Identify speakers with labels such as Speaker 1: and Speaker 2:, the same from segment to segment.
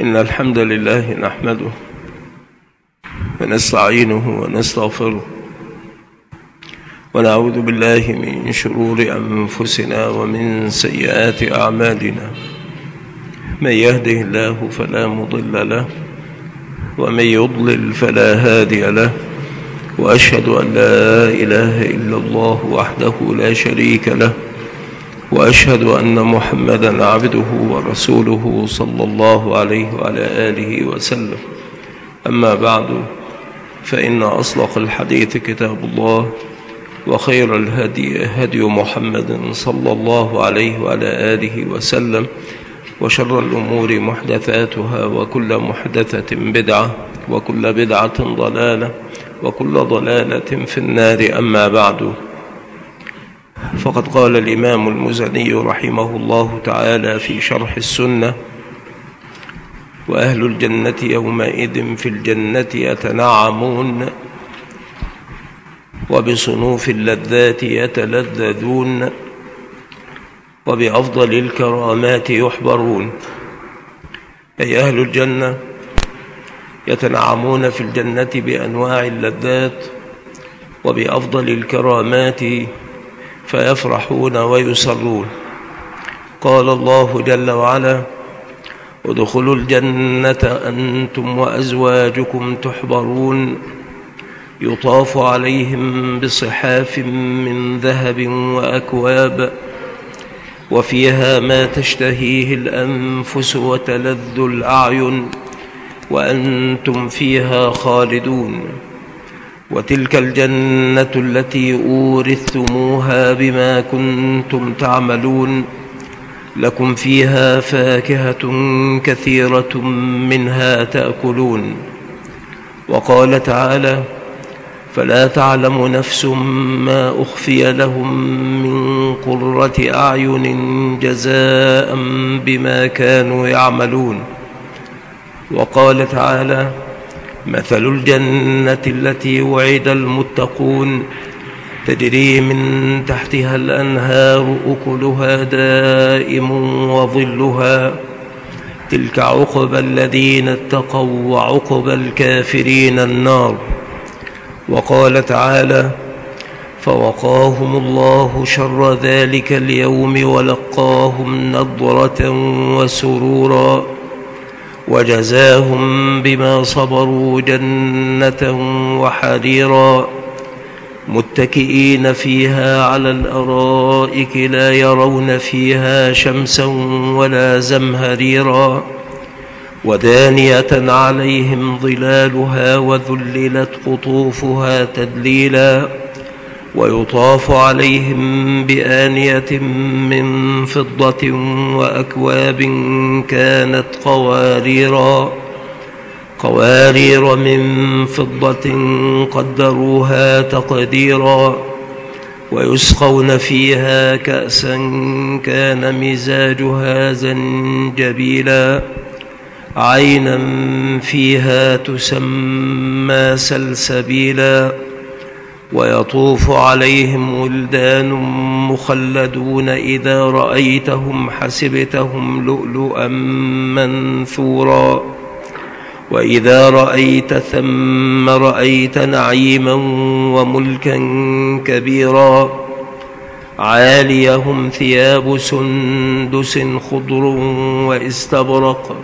Speaker 1: إن الحمد لله نحمده ونستعينه ونستغفره ونعوذ بالله من شرور أنفسنا ومن سيئات أعمالنا. من يهده الله فلا مضل له ومن يضلل فلا هادي له، وأشهد أن لا إله إلا الله وحده لا شريك له، وأشهد أن محمدًا عبده ورسوله صلى الله عليه وعلى آله وسلم. أما بعد، فإن أصدق الحديث كتاب الله، وخير الهدي هدي محمد صلى الله عليه وعلى آله وسلم، وشر الأمور محدثاتها، وكل محدثة بدعة، وكل بدعة ضلالة، وكل ضلالة في النار. أما بعد، فقد قال الإمام المزني رحمه الله تعالى في شرح السنة: وأهل الجنة يومئذ في الجنة يتنعمون، وبصنوف اللذات يتلذذون، وبأفضل الكرامات يحبرون. أي أهل الجنة يتنعمون في الجنة بأنواع اللذات وبأفضل الكرامات، فيفرحون ويسرون. قال الله جل وعلا: ادخلوا الجنة أنتم وأزواجكم تحبرون، يطاف عليهم بصحاف من ذهب وأكواب، وفيها ما تشتهيه الأنفس وتلذ الأعين، وأنتم فيها خالدون. وتلك الجنة التي أورثتموها بما كنتم تعملون، لكم فيها فاكهة كثيرة منها تأكلون. وقال تعالى: فلا تعلم نفس ما أخفي لهم من قرة أعين جزاء بما كانوا يعملون. وقال تعالى: مثل الجنة التي وعد المتقون تجري من تحتها الأنهار أكلها دائم وظلها، تلك عقبى الذين اتقوا، وعقبى الكافرين النار. وقال تعالى: فوقاهم الله شر ذلك اليوم ولقاهم نضرة وسرورا، وجزاهم بما صبروا جنة وحريرا، متكئين فيها على الأرائك لا يرون فيها شمسا ولا زمهريرا، ودانية عليهم ظلالها وذللت قطوفها تدليلا، ويطاف عليهم بآنية من فضة وأكواب كانت قوارير من فضة قدروها تقديرا، ويسقون فيها كأسا كان مزاجها زنجبيلا، عينا فيها تسمى سلسبيلا. ويطوف عليهم ولدان مخلدون إذا رأيتهم حسبتهم لؤلؤا منثورا، وإذا رأيت ثم رأيت نعيما وملكا كبيرا، عاليهم ثياب سندس خضر واستبرق،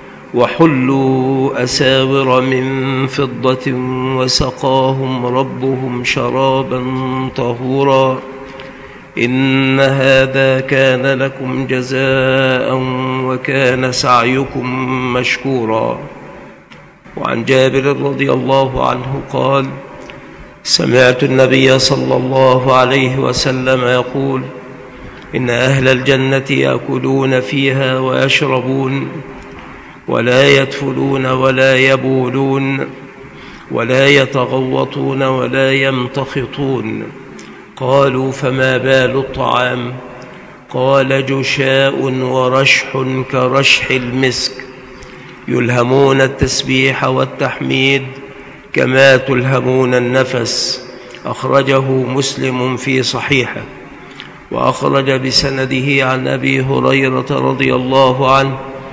Speaker 1: وحلوا أساور من فضة، وسقاهم ربهم شرابا طهورا. إن هذا كان لكم جزاء وكان سعيكم مشكورا. وعن جابر رضي الله عنه قال: سمعت النبي صلى الله عليه وسلم يقول: إن أهل الجنة يأكلون فيها ويشربون، ولا يدفلون ولا يبولون، ولا يتغوطون ولا يمتخطون. قالوا: فما بال الطعام؟ قال: جشاء ورشح كرشح المسك، يلهمون التسبيح والتحميد كما تلهمون النفس. أخرجه مسلم في صحيحه. وأخرج بسنده عن أبي هريرة رضي الله عنه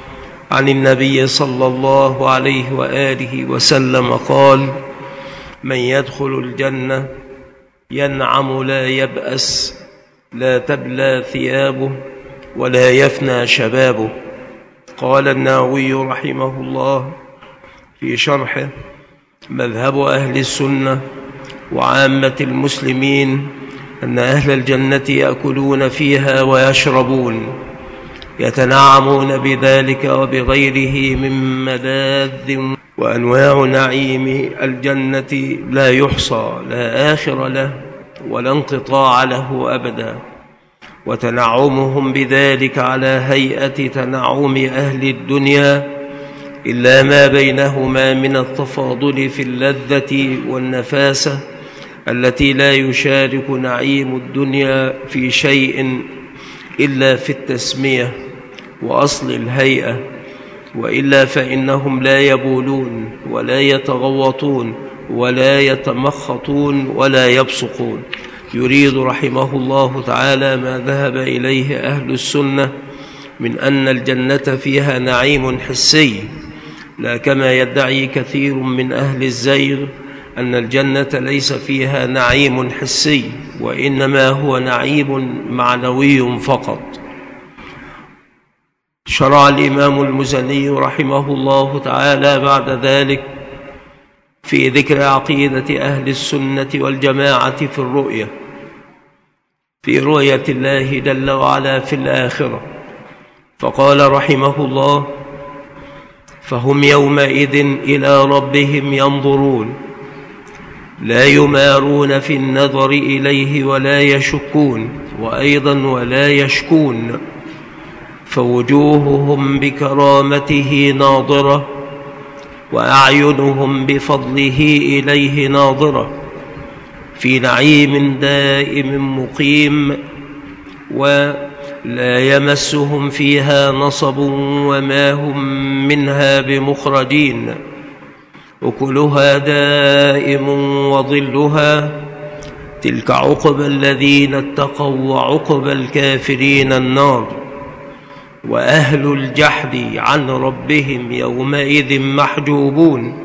Speaker 1: عن النبي صلى الله عليه وآله وسلم قال: من يدخل الجنة ينعم لا يبأس، لا تبلى ثيابه ولا يفنى شبابه. قال النووي رحمه الله في شرحه: مذهب أهل السنة وعامة المسلمين أن أهل الجنة يأكلون فيها ويشربون، يتنعمون بذلك وبغيره من ملاذ، وأنواع نعيم الجنة لا يحصى، لا آخر له ولا انقطاع له أبدا، وتنعمهم بذلك على هيئة تنعم أهل الدنيا، إلا ما بينهما من التفاضل في اللذة والنفاسة التي لا يشارك نعيم الدنيا في شيء إلا في التسمية وأصل الهيئة، وإلا فإنهم لا يبولون ولا يتغوطون ولا يتمخطون ولا يبصقون. يريد رحمه الله تعالى ما ذهب إليه أهل السنة من أن الجنة فيها نعيم حسي، لا كما يدعي كثير من أهل الزيغ أن الجنة ليس فيها نعيم حسي، وإنما هو نعيم معنوي فقط. شرع الإمام المزني رحمه الله تعالى بعد ذلك في ذكر عقيدة أهل السنة والجماعة في الرؤية، في رؤية الله جل وعلا في الآخرة، فقال رحمه الله: فهم يومئذ إلى ربهم ينظرون، لا يمارون في النظر إليه ولا يشكون، وأيضا ولا يشكون، فوجوههم بكرامته ناظرة، وأعينهم بفضله إليه ناظرة، في نعيم دائم مقيم، ولا يمسهم فيها نصب وما هم منها بمخرجين، أكلها دائم وظلها، تلك عقبى الذين اتقوا وعقبى الكافرين النار. وأهل الجحد عن ربهم يومئذ محجوبون.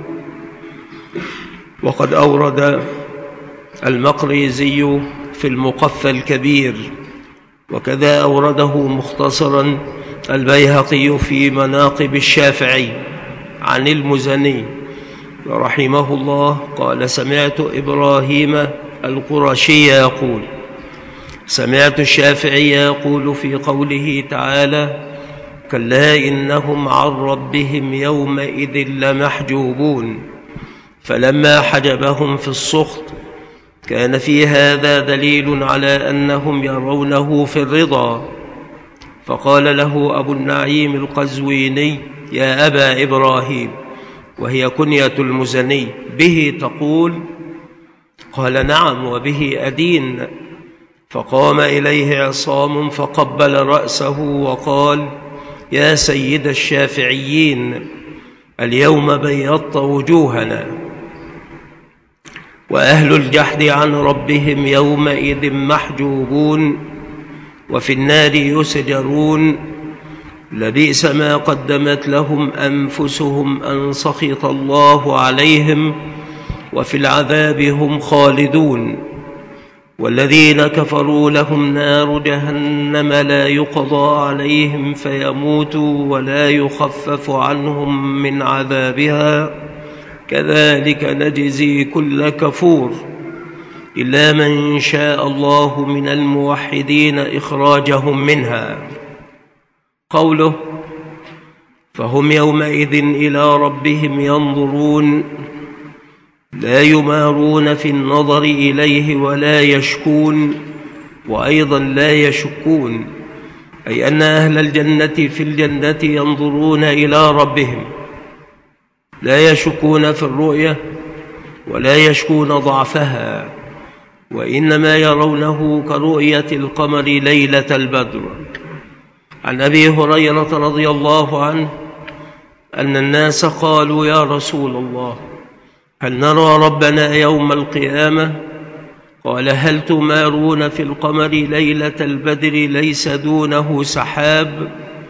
Speaker 1: وقد أورد المقريزي في المقفى الكبير، وكذا أورده مختصرا البيهقي في مناقب الشافعي عن المزني رحمه الله قال: سمعت إبراهيم القرشي يقول: سمعت الشافعي يقول في قوله تعالى: كلا إنهم عن ربهم يومئذ لمحجوبون، فلما حجبهم في السخط كان في هذا دليل على أنهم يرونه في الرضا. فقال له أبو النعيم القزويني: يا أبا إبراهيم، وهي كنية المزني، به تقول؟ قال: نعم، وبه أدين. فقام إليه عصام فقبل رأسه وقال: يا سيد الشافعيين، اليوم بيضت وجوهنا. وأهل الجحد عن ربهم يومئذ محجوبون، وفي النار يسجرون، لبئس ما قدمت لهم أنفسهم أن سخط الله عليهم، وفي العذاب هم خالدون. والذين كفروا لهم نار جهنم لا يقضى عليهم فيموتوا ولا يخفف عنهم من عذابها، كذلك نجزي كل كفور، إلا من شاء الله من الموحدين إخراجهم منها. قوله: فهم يومئذ إلى ربهم ينظرون، لا يمارون في النظر إليه ولا يشكون، وأيضا لا يشكون، أي أن أهل الجنة في الجنة ينظرون إلى ربهم، لا يشكون في الرؤية ولا يشكون ضعفها، وإنما يرونه كرؤية القمر ليلة البدر. عن أبي هريرة رضي الله عنه أن الناس قالوا: يا رسول الله، هل نرى ربنا يوم القيامة؟ قال: هل تمارون في القمر ليلة البدر ليس دونه سحاب؟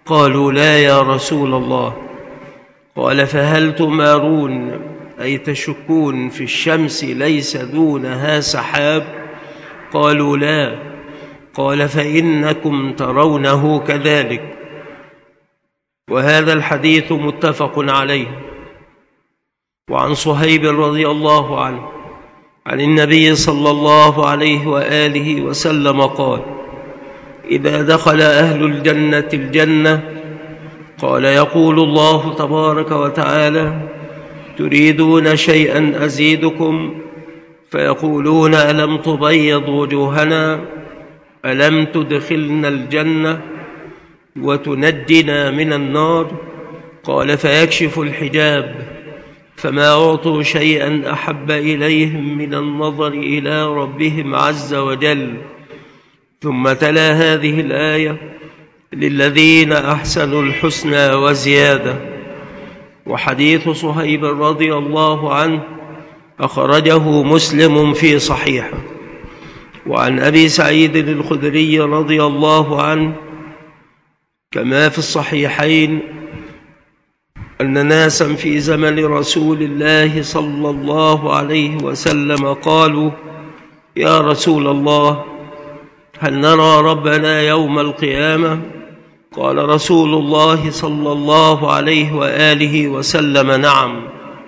Speaker 1: قالوا: لا يا رسول الله. قال: فهل تمارون أي تشكون في الشمس ليس دونها سحاب؟ قالوا: لا. قال: فإنكم ترونه كذلك. وهذا الحديث متفق عليه. وعن صهيب رضي الله عنه عن النبي صلى الله عليه وآله وسلم قال: إذا دخل أهل الجنة الجنة قال يقول الله تبارك وتعالى: تريدون شيئا أزيدكم؟ فيقولون: ألم تبيض وجوهنا؟ ألم تدخلنا الجنة وتنجنا من النار؟ قال: فيكشف الحجاب فما أعطوا شيئا أحب إليهم من النظر إلى ربهم عز وجل. ثم تلا هذه الآية: للذين أحسنوا الحسنى وزيادة. وحديث صهيب رضي الله عنه أخرجه مسلم في صحيحه. وعن أبي سعيد الخدري رضي الله عنه كما في الصحيحين أن ناسا في زمن رسول الله صلى الله عليه وسلم قالوا: يا رسول الله، هل نرى ربنا يوم القيامة؟ قال رسول الله صلى الله عليه وآله وسلم: نعم.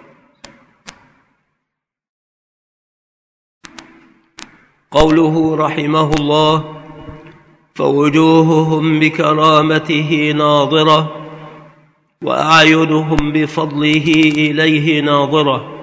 Speaker 1: قوله رحمه الله: فوجوههم بكرامته ناظرة وأعينهم بفضله إليه ناظرة،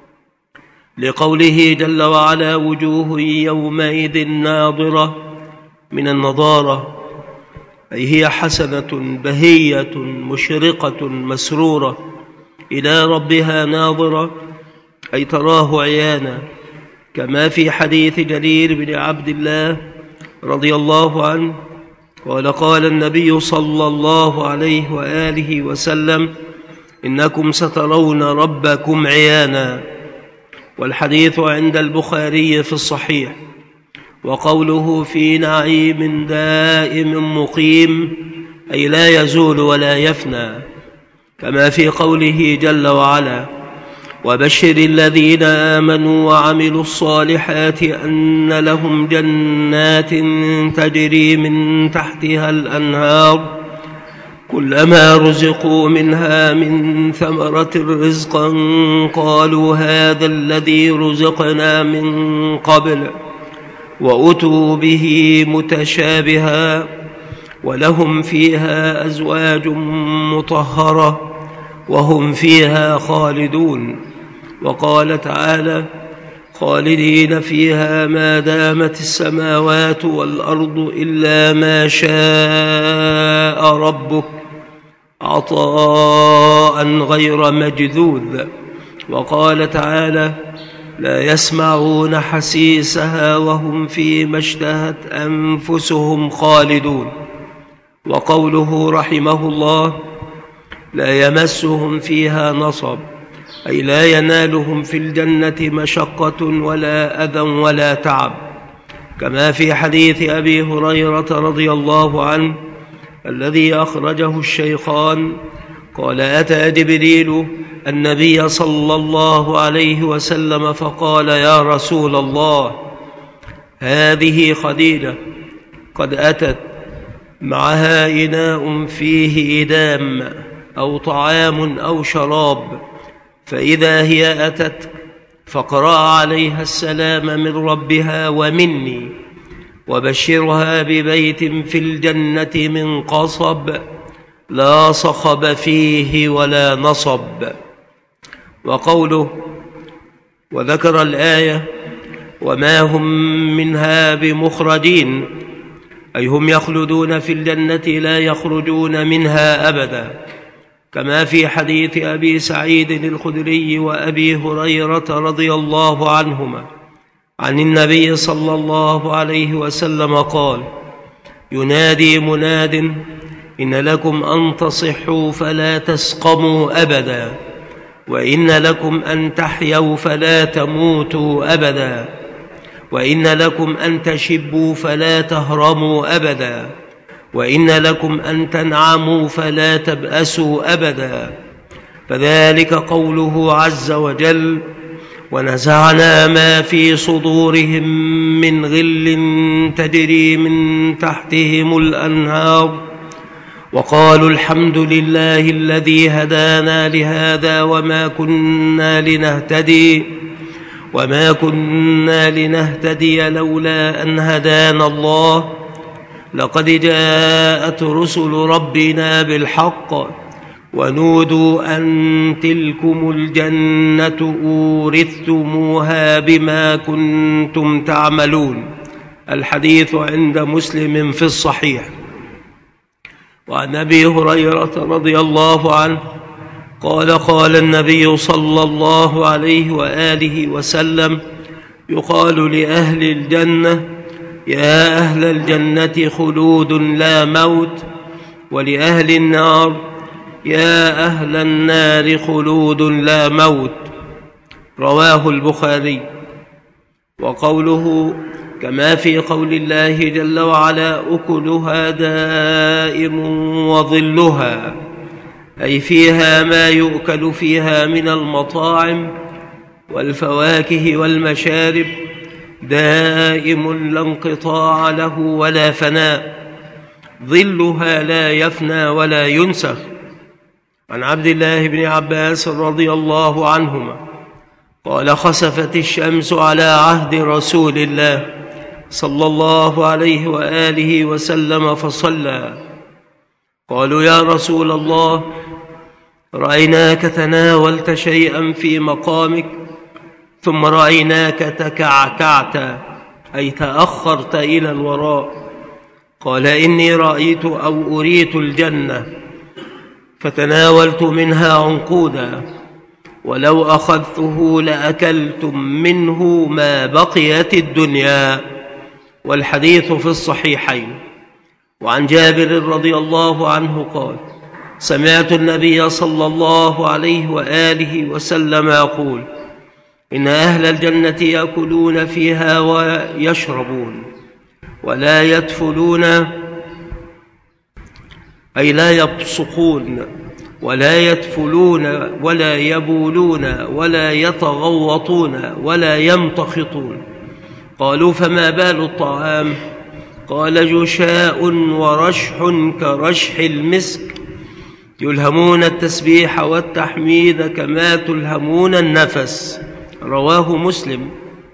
Speaker 1: لقوله جل وعلا: وجوه يومئذ ناظرة من النضارة، أي هي حسنة بهية مشرقة مسرورة إلى ربها ناظرة، أي تراه عيانا، كما في حديث جرير بن عبد الله رضي الله عنه قال: قال النبي صلى الله عليه وآله وسلم: إنكم سترون ربكم عيانا. والحديث عند البخاري في الصحيح. وقوله: في نعيم دائم مقيم، أي لا يزول ولا يفنى، كما في قوله جل وعلا: وبشر الذين آمنوا وعملوا الصالحات أن لهم جنات تجري من تحتها الأنهار كلما رزقوا منها من ثمرة رزقا قالوا هذا الذي رزقنا من قبل وأتوا به متشابها ولهم فيها أزواج مطهرة وهم فيها خالدون. وقال تعالى: خالدين فيها ما دامت السماوات والأرض إلا ما شاء ربك عطاء غير مجذوذ. وقال تعالى: لا يسمعون حسيسها وهم فيما اشتهت أنفسهم خالدون. وقوله رحمه الله: لا يمسهم فيها نصب، أي لا ينالهم في الجنة مشقة ولا أذى ولا تعب، كما في حديث أبي هريرة رضي الله عنه الذي أخرجه الشيخان قال: أتى جبريل النبي صلى الله عليه وسلم فقال: يا رسول الله، هذه خديجة قد أتت معها إناء فيه إدام أو طعام أو شراب، فإذا هي أتت فقرأ عليها السلام من ربها ومني، وبشرها ببيت في الجنة من قصب لا صخب فيه ولا نصب. وقوله: وذكر الآية: وما هم منها بمخرجين، أي هم يخلدون في الجنة لا يخرجون منها أبدا، كما في حديث أبي سعيد الخدري وأبي هريرة رضي الله عنهما عن النبي صلى الله عليه وسلم قال: ينادي مناد: إن لكم أن تصحوا فلا تسقموا أبدا، وإن لكم أن تحيوا فلا تموتوا أبدا، وإن لكم أن تشبوا فلا تهرموا أبدا، وإن لكم أن تنعموا فلا تبأسوا أبدا. فذلك قوله عز وجل: ونزعنا ما في صدورهم من غل تجري من تحتهم الأنهار وقالوا الحمد لله الذي هدانا لهذا وما كنا لنهتدي لولا أن هدانا الله لقد جاءت رسل ربنا بالحق ونودوا أن تلكم الجنة أورثتموها بما كنتم تعملون. الحديث عند مسلم في الصحيح. وعن أبي هريرة رضي الله عنه قال النبي صلى الله عليه وآله وسلم: يقال لأهل الجنة: يا أهل الجنة خلود لا موت، ولأهل النار: يا أهل النار خلود لا موت. رواه البخاري. وقوله كما في قول الله جل وعلا: أكلها دائم وظلها، أي فيها ما يؤكل فيها من المطاعم والفواكه والمشارب، دائم لا انقطاع له ولا فناء، ظلها لا يفنى ولا ينسخ. عن عبد الله بن عباس رضي الله عنهما قال: خسفت الشمس على عهد رسول الله صلى الله عليه وآله وسلم فصلى. قالوا: يا رسول الله، رأيناك تناولت شيئا في مقامك ثم رأيناك تكعكعت، أي تأخرت إلى الوراء. قال: إني رأيت أو أريت الجنة فتناولت منها عنقودا، ولو أخذته لأكلتم منه ما بقيت الدنيا. والحديث في الصحيحين. وعن جابر رضي الله عنه قال: سمعت النبي صلى الله عليه وآله وسلم يقول: إن أهل الجنة يأكلون فيها ويشربون ولا يدفلون، أي لا يبصقون ولا يدفلون ولا يبولون ولا يتغوطون ولا يمتخطون. قالوا: فما بال الطعام؟ قال: جشاء ورشح كرشح المسك، يلهمون التسبيح والتحميد كما تلهمون النفس. رواه مسلم.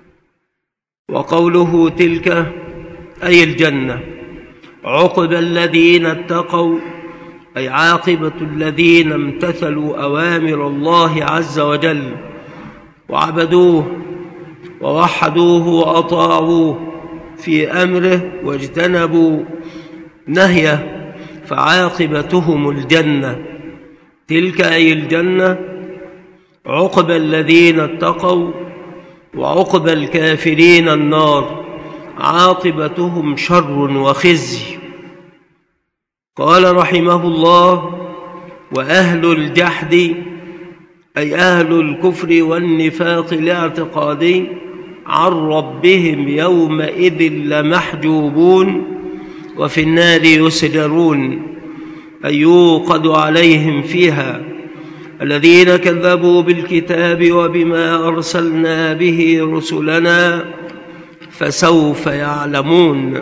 Speaker 1: وقوله تلك أي الجنة عقب الذين اتقوا، أي عاقبة الذين امتثلوا أوامر الله عز وجل وعبدوه ووحدوه وأطاعوه في أمره واجتنبوا نهيه، فعاقبتهم الجنة. تلك أي الجنة عقب الذين اتقوا، وعقب الكافرين النار، عاقبتهم شر وخزي. قال رحمه الله: وأهل الجحد، أي أهل الكفر والنفاق الاعتقادي، عن ربهم يومئذ لمحجوبون، وفي النار يسجرون، أي يوقد عليهم فيها. الذين كذبوا بالكتاب وبما أرسلنا به رسلنا فسوف يعلمون.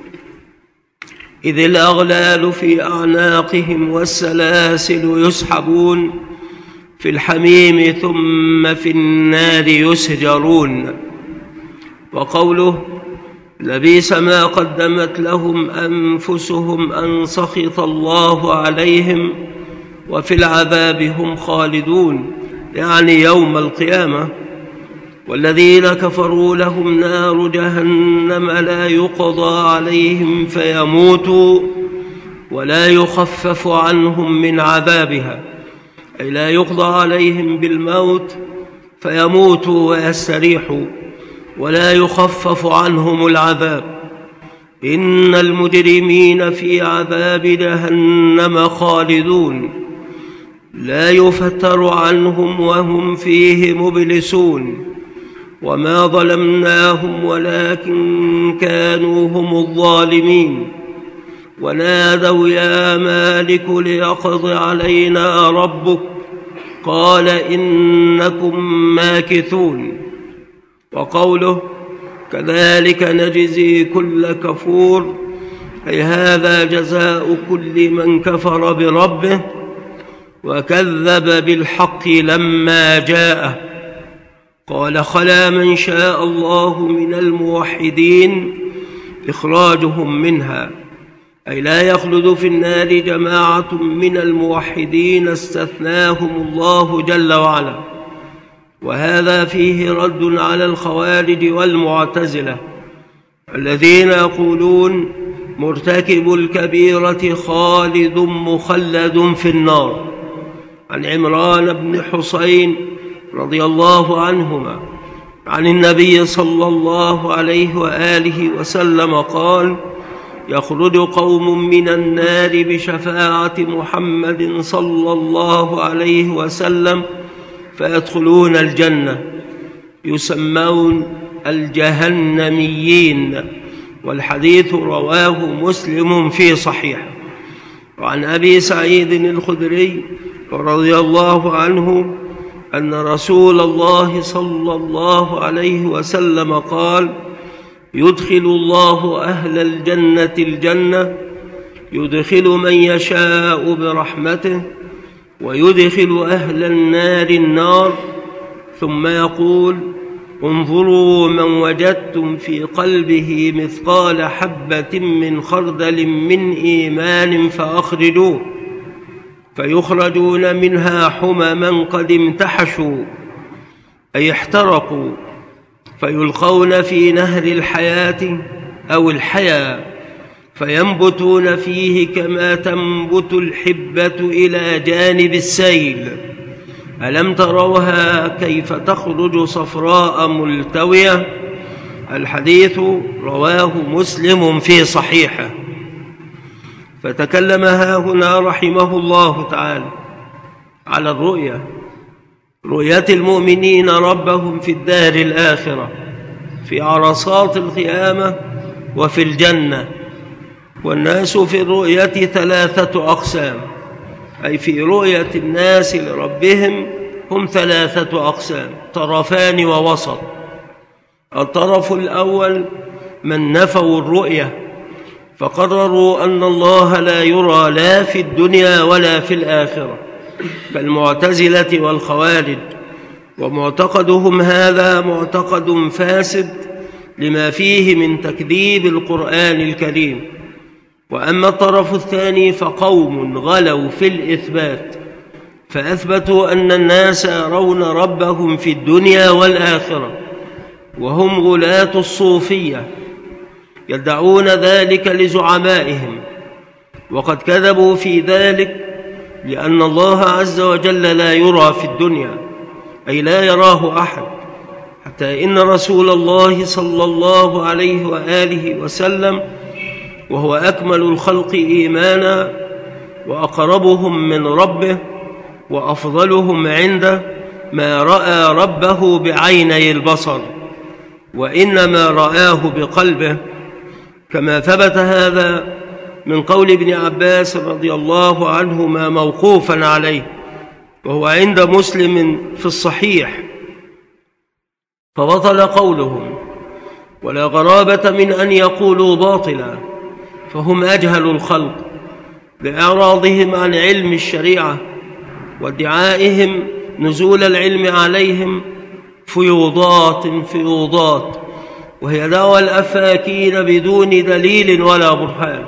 Speaker 1: إذ الأغلال في أعناقهم والسلاسل يسحبون في الحميم ثم في النار يسجرون. وقوله: لبئس ما قدمت لهم أنفسهم أن سخط الله عليهم وفي العذاب هم خالدون، يعني يوم القيامة. والذين كفروا لهم نار جهنم لا يقضى عليهم فيموتوا ولا يخفف عنهم من عذابها، أي لا يقضى عليهم بالموت فيموتوا ويستريحوا ولا يخفف عنهم العذاب. إن المجرمين في عذاب جهنم خالدون لا يفتر عنهم وهم فيه مبلسون. وما ظلمناهم ولكن كانوا هم الظالمين. ونادوا يا مالك ليقض علينا ربك قال إنكم ماكثون. وقوله كذلك نجزي كل كفور، أي هذا جزاء كل من كفر بربه وكذب بالحق لما جاءه. قال خلا من شاء الله من الموحدين إخراجهم منها، أي لا يخلد في النار جماعة من الموحدين استثناهم الله جل وعلا. وهذا فيه رد على الخوارج والمعتزلة الذين يقولون مرتكب الكبيرة خالد مخلد في النار. عن عمران بن حسين رضي الله عنهما عن النبي صلى الله عليه وآله وسلم قال يخرج قوم من النار بشفاعة محمد صلى الله عليه وسلم فيدخلون الجنة يسمون الجهنميين. والحديث رواه مسلم في صحيح. وعن أبي سعيد الخدري رضي الله عنه أن رسول الله صلى الله عليه وسلم قال يدخل الله أهل الجنة الجنة، يدخل من يشاء برحمته، ويدخل أهل النار النار، ثم يقول انظروا من وجدتم في قلبه مثقال حبة من خردل من إيمان فأخرجوه، فيخرجون منها حمما قد امتحشوا أي احترقوا، فيلقون في نهر الحياة أو الحياة فينبتون فيه كما تنبت الحبة إلى جانب السيل. ألم تروها كيف تخرج صفراء ملتوية؟ الحديث رواه مسلم في صحيحه. فتكلم هنا رحمه الله تعالى على الرؤية، رؤية المؤمنين ربهم في الدار الآخرة في عرصات القيامة وفي الجنة. والناس في الرؤية ثلاثة أقسام، أي في رؤية الناس لربهم هم ثلاثة أقسام، طرفان ووسط. الطرف الأول من نفوا الرؤية فقرروا أن الله لا يرى لا في الدنيا ولا في الآخرة كالمعتزلة والخوارج، ومعتقدهم هذا معتقد فاسد لما فيه من تكذيب القرآن الكريم. وأما الطرف الثاني فقوم غلوا في الإثبات فأثبتوا أن الناس يرون ربهم في الدنيا والآخرة، وهم غلاة الصوفية يدعون ذلك لزعمائهم، وقد كذبوا في ذلك لأن الله عز وجل لا يرى في الدنيا، أي لا يراه أحد، حتى إن رسول الله صلى الله عليه وآله وسلم وهو أكمل الخلق إيمانا وأقربهم من ربه وأفضلهم عنده ما رأى ربه بعيني البصر، وإنما رآه بقلبه، كما ثبت هذا من قول ابن عباس رضي الله عنهما موقوفا عليه، وهو عند مسلم في الصحيح. فبطل قولهم، ولا غرابة من أن يقولوا باطلا، فهم أجهل الخلق لإعراضهم عن علم الشريعة وادعائهم نزول العلم عليهم فيوضات، وهي دعوى الأفاكين بدون دليل ولا برهان.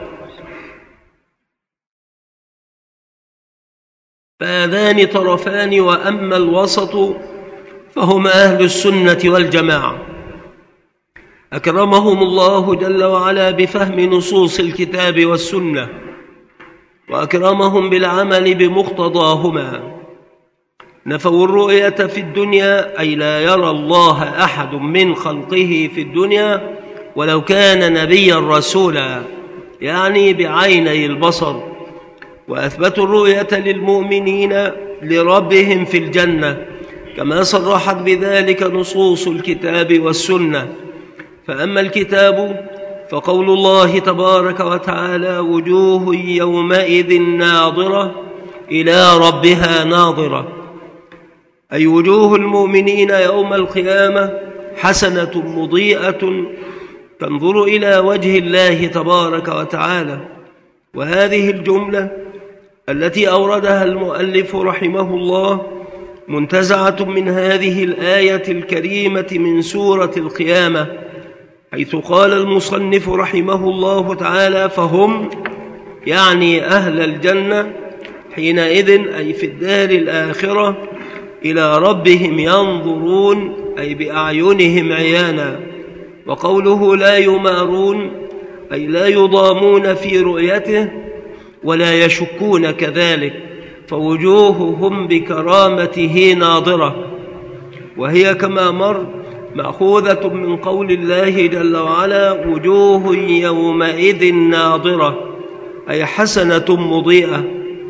Speaker 1: فهذان طرفان، وأما الوسط فهم أهل السنة والجماعة أكرمهم الله جل وعلا بفهم نصوص الكتاب والسنة، وأكرمهم بالعمل بمقتضاهما. نفوا الرؤية في الدنيا، أي لا يرى الله أحد من خلقه في الدنيا ولو كان نبيا رسولا، يعني بعيني البصر. وأثبتوا الرؤية للمؤمنين لربهم في الجنة كما صرحت بذلك نصوص الكتاب والسنة. فأما الكتاب فقول الله تبارك وتعالى: وجوه يومئذ ناظرة إلى ربها ناظرة، أي وجوه المؤمنين يوم القيامة حسنة مضيئة تنظر إلى وجه الله تبارك وتعالى. وهذه الجملة التي أوردها المؤلف رحمه الله منتزعة من هذه الآية الكريمة من سورة القيامة، حيث قال المصنف رحمه الله تعالى: فهم يعني أهل الجنة حينئذ أي في الدار الآخرة إلى ربهم ينظرون، أي بأعينهم عيانا. وقوله لا يمارون أي لا يضامون في رؤيته ولا يشكون كذلك، فوجوههم بكرامته ناظرة، وهي كما مر مأخوذة من قول الله جل وعلا: وجوه يومئذ ناظرة، أي حسنة مضيئة،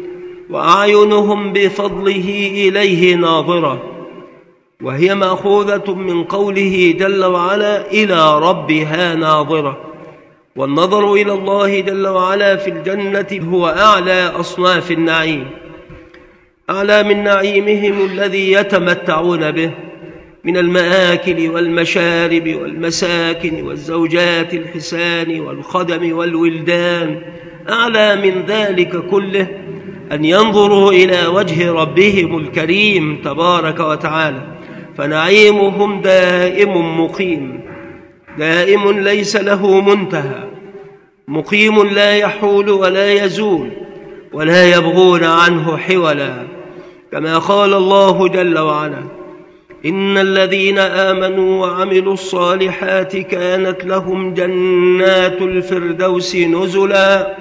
Speaker 1: وأعينهم بفضله إليه ناظرة، وهي مأخوذة من قوله جل وعلا: إلى ربها ناظرة. والنظر إلى الله جل وعلا في الجنة هو أعلى أصناف النعيم، أعلى من نعيمهم الذي يتمتعون به من المآكل والمشارب والمساكن والزوجات الحسان والخدم والولدان. أعلى من ذلك كله أن ينظروا إلى وجه ربهم الكريم تبارك وتعالى، فنعيمهم دائم مقيم، دائم ليس له منتهى، مقيم لا يحول ولا يزول ولا يبغون عنه حولا، كما قال الله جل وعلا: إن الذين آمنوا وعملوا الصالحات كانت لهم جنات الفردوس نزلا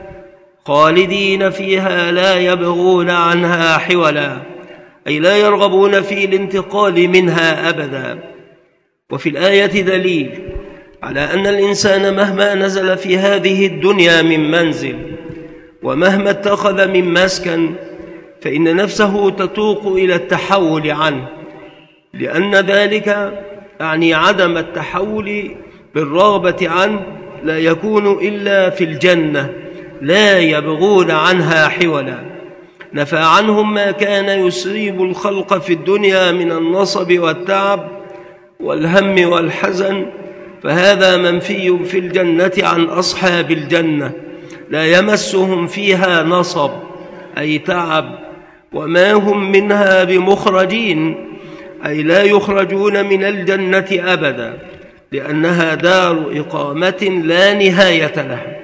Speaker 1: خالدين فيها لا يبغون عنها حولا، أي لا يرغبون في الانتقال منها أبدا. وفي الآية دليل على أن الإنسان مهما نزل في هذه الدنيا من منزل ومهما اتخذ من مسكن فإن نفسه تتوق إلى التحول عنه، لأن ذلك يعني عدم التحول بالرغبة عنه لا يكون إلا في الجنة، لا يبغون عنها حولا. نفى عنهم ما كان يصيب الخلق في الدنيا من النصب والتعب والهم والحزن، فهذا منفي في الجنة عن أصحاب الجنة، لا يمسهم فيها نصب أي تعب، وما هم منها بمخرجين أي لا يخرجون من الجنة أبدا، لأنها دار إقامة لا نهاية لها.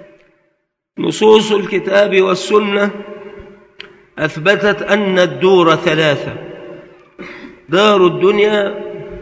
Speaker 1: نصوص الكتاب والسنة أثبتت أن الدور ثلاثة: دار الدنيا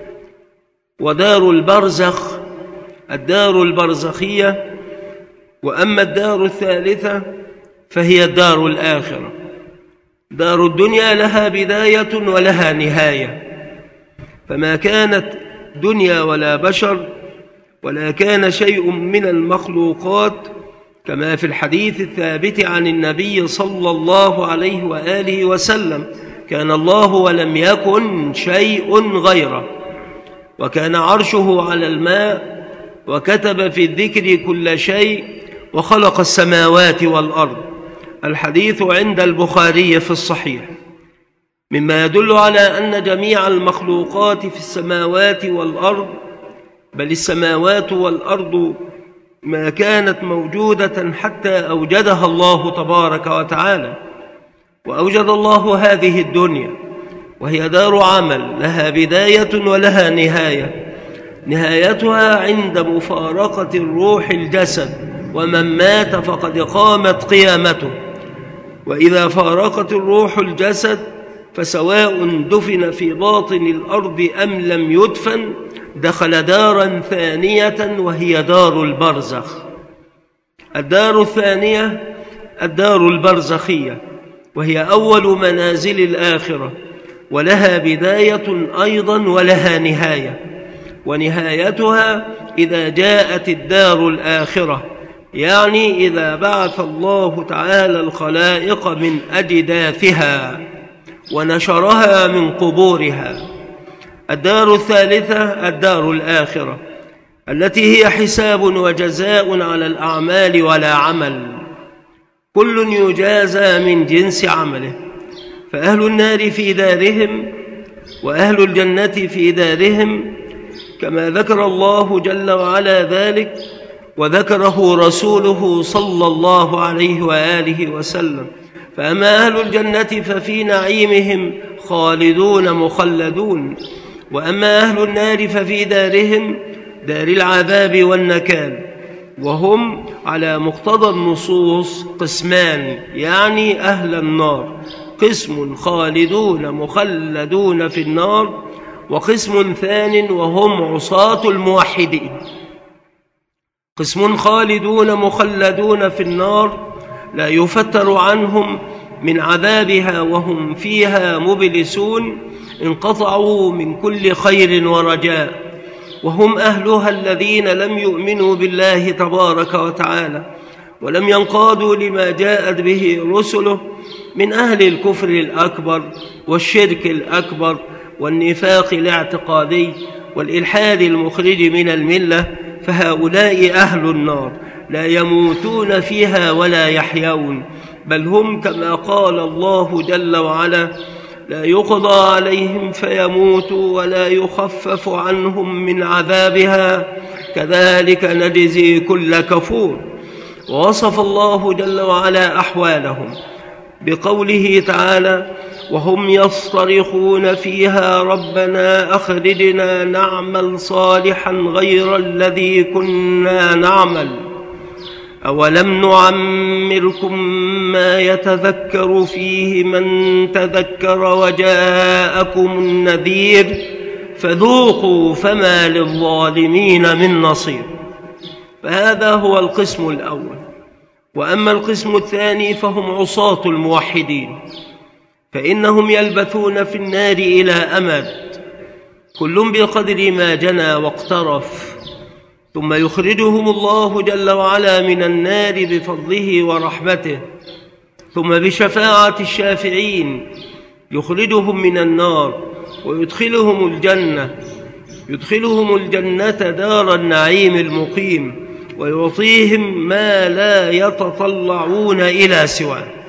Speaker 1: ودار البرزخ، الدار البرزخية، وأما الدار الثالثة فهي الدار الآخرة. دار الدنيا لها بداية ولها نهاية، فما كانت دنيا ولا بشر ولا كان شيء من المخلوقات، كما في الحديث الثابت عن النبي صلى الله عليه وآله وسلم: كان الله ولم يكن شيء غيره، وكان عرشه على الماء، وكتب في الذكر كل شيء، وخلق السماوات والأرض. الحديث عند البخاري في الصحيح، مما يدل على أن جميع المخلوقات في السماوات والأرض، بل السماوات والأرض ما كانت موجودة حتى أوجدها الله تبارك وتعالى. وأوجد الله هذه الدنيا وهي دار عمل لها بداية ولها نهاية، نهايتها عند مفارقة الروح الجسد، ومن مات فقد قامت قيامته. وإذا فارقت الروح الجسد فسواء دفن في باطن الأرض أم لم يدفن دخل دارا ثانية وهي دار البرزخ. الدار الثانية الدار البرزخية، وهي أول منازل الآخرة، ولها بداية أيضا ولها نهاية، ونهايتها إذا جاءت الدار الآخرة، يعني إذا بعث الله تعالى الخلائق من أجداثها ونشرها من قبورها. الدار الثالثة الدار الآخرة، التي هي حساب وجزاء على الأعمال ولا عمل، كل يجازى من جنس عمله. فأهل النار في دارهم وأهل الجنة في دارهم، كما ذكر الله جل وعلا ذلك وذكره رسوله صلى الله عليه وآله وسلم. فأما أهل الجنة ففي نعيمهم خالدون مخلدون، وأما أهل النار ففي دارهم دار العذاب والنكال. وهم على مقتضى النصوص قسمان، يعني أهل النار قسم خالدون مخلدون في النار، وقسم ثان وهم عصاة الموحدين. قسم خالدون مخلدون في النار لا يفتر عنهم من عذابها وهم فيها مبلسون، انقطعوا من كل خير ورجاء، وهم أهلها الذين لم يؤمنوا بالله تبارك وتعالى ولم ينقادوا لما جاءت به رسله من أهل الكفر الأكبر والشرك الأكبر والنفاق الاعتقادي والإلحاد المخرج من الملة. فهؤلاء أهل النار لا يموتون فيها ولا يحيون، بل هم كما قال الله جل وعلا: لا يقضى عليهم فيموتوا ولا يخفف عنهم من عذابها كذلك نجزي كل كفور. ووصف الله جل وعلا أحوالهم بقوله تعالى: وهم يصطرخون فيها ربنا أخرجنا نعمل صالحا غير الذي كنا نعمل أولم نعمركم ما يتذكر فيه من تذكر وجاءكم النذير فذوقوا فما للظالمين من نصير. فهذا هو القسم الأول. وأما القسم الثاني فهم عصاة الموحدين، فإنهم يلبثون في النار إلى أمد، كل بقدر ما جنى واقترف، ثم يخرجهم الله جل وعلا من النار بفضله ورحمته، ثم بشفاعة الشافعين يخرجهم من النار ويدخلهم الجنة دار النعيم المقيم، ويعطيهم ما لا يتطلعون إلى سواه.